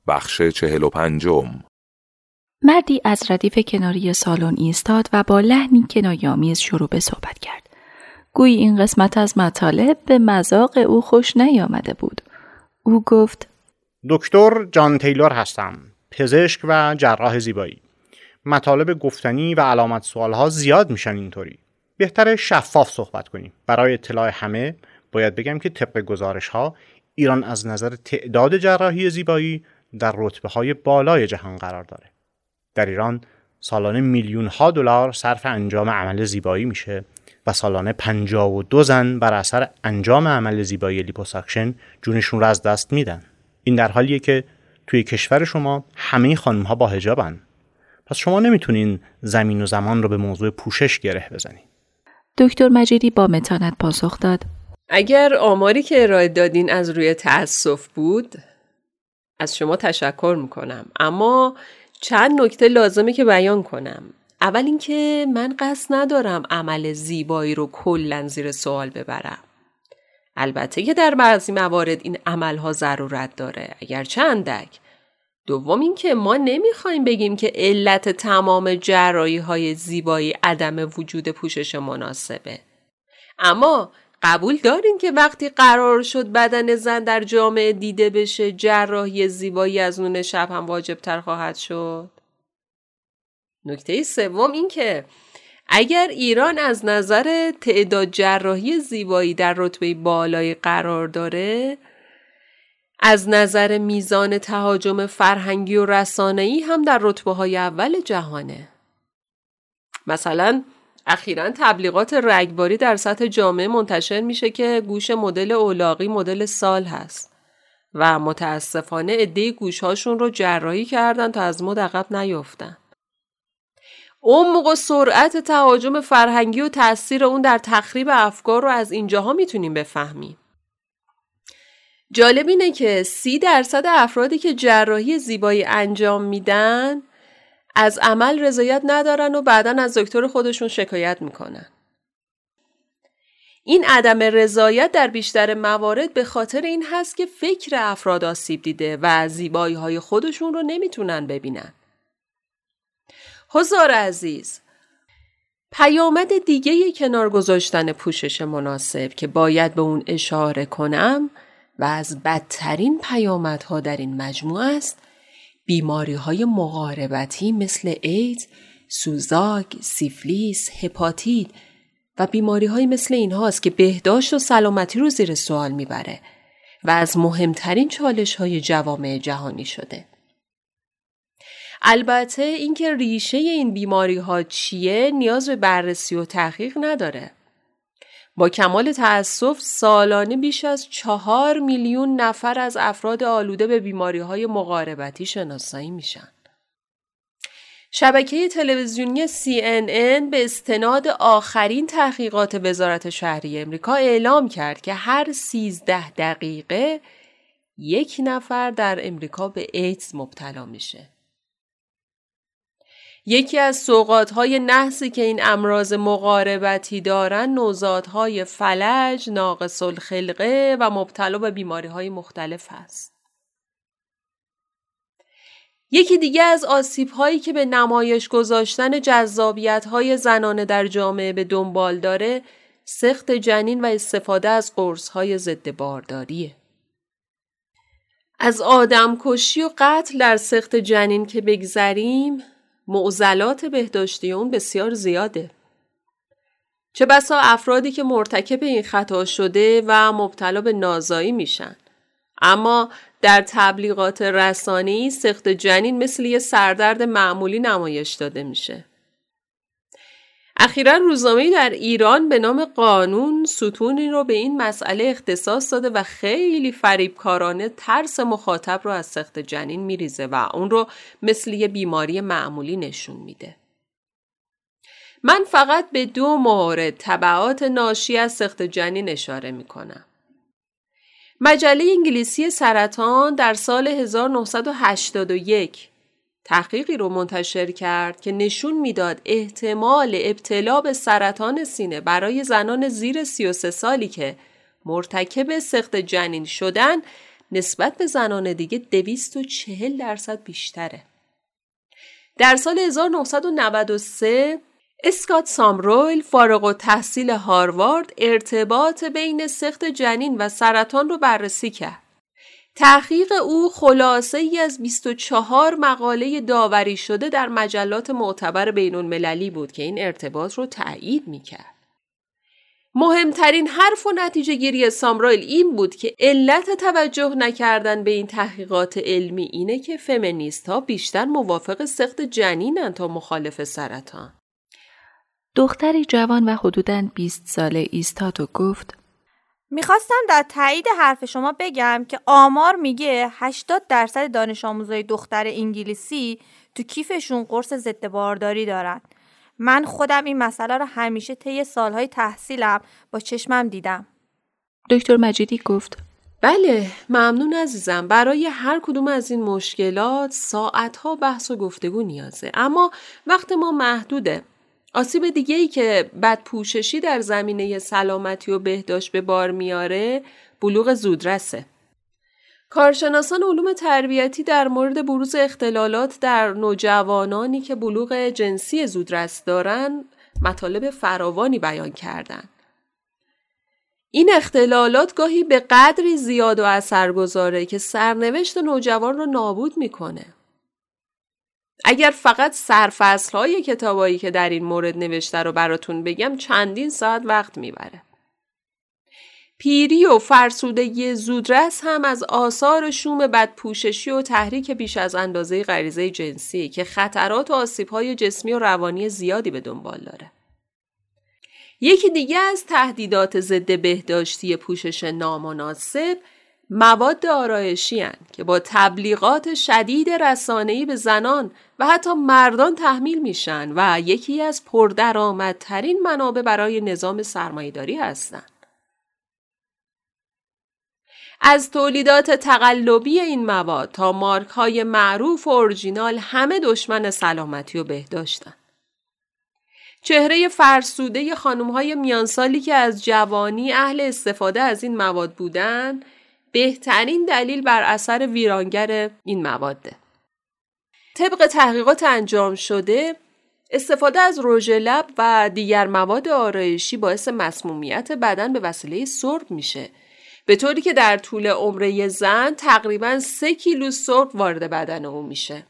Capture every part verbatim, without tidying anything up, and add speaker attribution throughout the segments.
Speaker 1: بخش چهل و پنجم.
Speaker 2: مردی از ردیف کناری سالن ایستاد و با لحنی کنایه‌آمیز شروع به صحبت کرد. گویی این قسمت از مطالب به مذاق او خوش نیامده بود. او گفت:
Speaker 3: دکتر جان تیلور هستم، پزشک و جراح زیبایی. مطالب گفتنی و علامت سوالها زیاد میشن اینطوری. بهتره شفاف صحبت کنیم. برای اطلاع همه باید بگم که طبق گزارش ها ایران از نظر تعداد جراحی زیبایی در رتبه های بالای جهان قرار داره. در ایران سالانه میلیون ها دلار صرف انجام عمل زیبایی میشه و سالانه پنجاه و دو زن بر اثر انجام عمل زیبایی لیپوساکشن جونشون رو از دست میدن. این در حالیه که توی کشور شما همه خانم ها با حجابن. پس شما نمیتونین زمین و زمان رو به موضوع پوشش گره بزنین.
Speaker 2: دکتر مجیدی با متانت پاسخ داد:
Speaker 4: اگر آماری که ارائه دادین از روی تأسف بود، از شما تشکر میکنم، اما چند نکته لازمه که بیان کنم. اول اینکه من قصد ندارم عمل زیبایی رو کلاً زیر سوال ببرم. البته که در بعضی موارد این عملها ضرورت داره، اگرچه اندک. دوم اینکه ما نمیخوایم بگیم که علت تمام جراحی‌های زیبایی عدم وجود پوشش مناسبه. اما قبول دارین که وقتی قرار شد بدن زن در جامعه دیده بشه، جراحی زیبایی از نون شب هم واجب تر خواهد شد؟ نکته سوم این که اگر ایران از نظر تعداد جراحی زیبایی در رتبه بالای قرار داره، از نظر میزان تهاجم فرهنگی و رسانه‌ای هم در رتبه‌های اول جهانه. مثلا اخیراً تبلیغات رگباری در سطح جامعه منتشر میشه که گوش مدل اولاغی مدل سال هست و متاسفانه عده گوشهاشون رو جراحی کردن تا از مد عقب نیفتن. عمق و سرعت تهاجم فرهنگی و تأثیر اون در تخریب افکار رو از اینجاها میتونیم بفهمیم. جالب اینه که سی درصد افرادی که جراحی زیبایی انجام میدن از عمل رضایت ندارن و بعداً از دکتر خودشون شکایت میکنن. این عدم رضایت در بیشتر موارد به خاطر این هست که فکر افراد آسیب دیده و زیبایی های خودشون رو نمیتونن ببینن. حضار عزیز، پیامد دیگه کنار گذاشتن پوشش مناسب که باید به اون اشاره کنم و از بدترین پیامدها در این مجموعه است بیماری‌های مقاربتی مثل ایدز، سوزاک، سیفلیس، هپاتیت و بیماری‌های مثل اینهاست که بهداشت و سلامتی رو زیر سوال میبره و از مهمترین چالش‌های جوامع جهانی شده. البته اینکه ریشه این بیماری‌ها چیه نیاز به بررسی و تحقیق نداره. با کمال تأسف سالانه بیش از چهار میلیون نفر از افراد آلوده به بیماری‌های مقاربتی شناسایی میشن. شبکه تلویزیونی سی ان ان به استناد آخرین تحقیقات وزارت شهری امریکا اعلام کرد که هر سیزده دقیقه یک نفر در امریکا به ایدز مبتلا میشه. یکی از سوغات‌های نحسی که این امراض مقاربتی دارن نوزادهای فلج، ناقص الخلقه و مبتلا به بیماری‌های مختلف هست. یکی دیگه از آسیب‌هایی که به نمایش گذاشتن جذابیت‌های زنانه در جامعه به دنبال داره، سقط جنین و استفاده از قرص‌های ضد بارداریه. از آدمکشی و قتل در سقط جنین که بگذریم، معضلات بهداشتی اون بسیار زیاده. چه بسا افرادی که مرتکب این خطا شده و مبتلا به نازایی میشن. اما در تبلیغات رسانه‌ای سقط جنین مثل یه سردرد معمولی نمایش داده میشه. اخیراً روزنامه‌ای در ایران به نام قانون ستونی رو به این مسئله اختصاص داده و خیلی فریبکارانه ترس مخاطب رو از سقط جنین میریزه و اون رو مثل یه بیماری معمولی نشون میده. من فقط به دو مورد تبعات ناشی از سقط جنین اشاره میکنم. مجله انگلیسی سرطان در سال هزار و نهصد و هشتاد و یک تحقیقی رو منتشر کرد که نشون میداد احتمال ابتلا به سرطان سینه برای زنان زیر سی و سه سالی که مرتکب سقط جنین شدن نسبت به زنان دیگه دویست و چهل درصد بیشتره. در سال هزار و نهصد و نود و سه اسکات سامرویل فارغ التحصیل هاروارد ارتباط بین سقط جنین و سرطان رو بررسی کرد. تحقیق او خلاصه ای از بیست و چهار مقاله داوری شده در مجلات معتبر بین المللی بود که این ارتباط رو تأیید میکرد. مهمترین حرف و نتیجه گیری سامرویل این بود که علت توجه نکردن به این تحقیقات علمی اینه که فمینیست ها بیشتر موافق سقط جنینن تا مخالف سرطان.
Speaker 2: دختری جوان و حدوداً بیست ساله ایستاد و گفت
Speaker 5: میخواستم در تایید حرف شما بگم که آمار میگه هشتاد درصد دانش آموزای دختر انگلیسی تو کیفشون قرص ضد بارداری دارن. من خودم این مسئله رو همیشه طی سالهای تحصیلم با چشمم دیدم.
Speaker 2: دکتر مجیدی گفت
Speaker 4: بله ممنون عزیزم. برای هر کدوم از این مشکلات ساعتها بحث و گفتگو نیازه، اما وقت ما محدوده. آسیب دیگه‌ای که بدپوششی در زمینه سلامتی و بهداشت به بار میاره بلوغ زودرسه. کارشناسان علوم تربیتی در مورد بروز اختلالات در نوجوانانی که بلوغ جنسی زودرس دارن مطالب فراوانی بیان کردن. این اختلالات گاهی به قدری زیاد و اثرگذاره که سرنوشت نوجوان رو نابود میکنه. اگر فقط سرفصل‌های کتابایی که در این مورد نوشته رو براتون بگم چندین ساعت وقت میبره. پیری و فرسودگی زودرس هم از آثار شوم بدپوششی و تحریک بیش از اندازه غریزه جنسی که خطرات و آسیب‌های جسمی و روانی زیادی به دنبال داره. یکی دیگه از تهدیدات ضد بهداشتی پوشش نامناسب مواد آرایشی هستند که با تبلیغات شدید رسانه‌ای به زنان و حتی مردان تحمیل میشن و یکی از پردرآمدترین منابع برای نظام سرمایه‌داری هستند. از تولیدات تقلبی این مواد تا مارک‌های معروف و اورجینال همه دشمن سلامتی و بهداشتن. چهره فرسوده خانم‌های میانسالی که از جوانی اهل استفاده از این مواد بودن بهترین دلیل بر اثر ویرانگر این مواده. طبق تحقیقات انجام شده استفاده از رژ لب و دیگر مواد آرایشی باعث مسمومیت بدن به وسیله سرب میشه، به طوری که در طول عمر زن تقریباً سه کیلو سرب وارد بدن او میشه.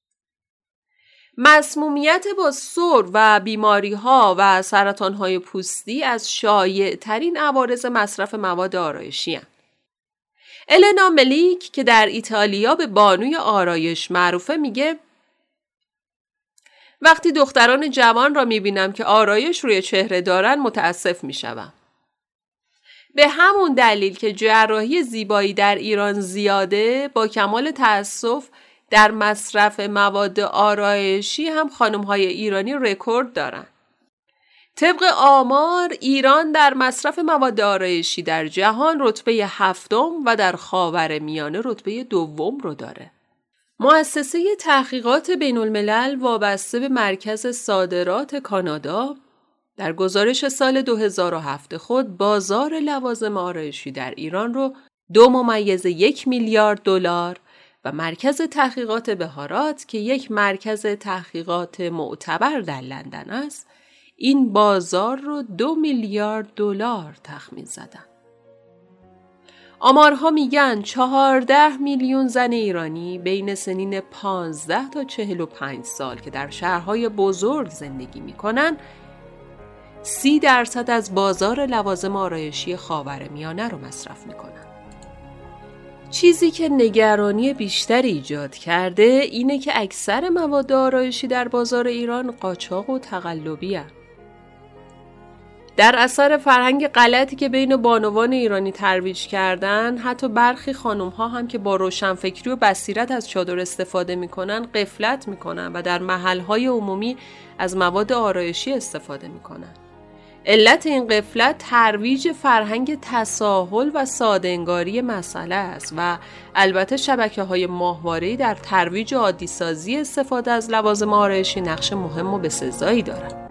Speaker 4: مسمومیت با سرب و بیماری‌ها و سرطان‌های پوستی از شایع‌ترین عوارض مصرف مواد آرایشی هستند. النا ملیک که در ایتالیا به بانوی آرایش معروفه میگه وقتی دختران جوان را میبینم که آرایش روی چهره دارن متاسف میشوم. به همون دلیل که جراحی زیبایی در ایران زیاده، با کمال تأسف در مصرف مواد آرایشی هم خانم‌های ایرانی رکورد دارن. طبق آمار ایران در مصرف مواد آرایشی در جهان رتبه هفتم و در خاورمیانه رتبه دوم رو داره. مؤسسه تحقیقات بین الملل وابسته به مرکز صادرات کانادا در گزارش سال دو هزار و هفت خود بازار لوازم آرایشی در ایران رو دو ممیز یک میلیارد دلار و مرکز تحقیقات بهارات که یک مرکز تحقیقات معتبر در لندن است این بازار رو دو میلیارد دلار تخمین زدن. آمارها میگن چهارده میلیون زن ایرانی بین سنین پانزده تا چهل و پنج سال که در شهرهای بزرگ زندگی میکنن سی درصد از بازار لوازم آرایشی خاورمیانه رو مصرف میکنن. چیزی که نگرانی بیشتری ایجاد کرده اینه که اکثر مواد آرایشی در بازار ایران قاچاق و تقلبی هست. در اثر فرهنگ غلطی که بین بانوان ایرانی ترویج کردن، حتی برخی خانم‌ها هم که با روشنفکری و بصیرت از چادر استفاده می‌کنن، غفلت می‌کنن و در محل‌های عمومی از مواد آرایشی استفاده می‌کنن. علت این غفلت ترویج فرهنگ تساهل و ساده‌انگاری مسئله است و البته شبکه‌های ماهواره‌ای در ترویج عادی‌سازی استفاده از لوازم آرایشی نقش مهم و بسزایی دارند.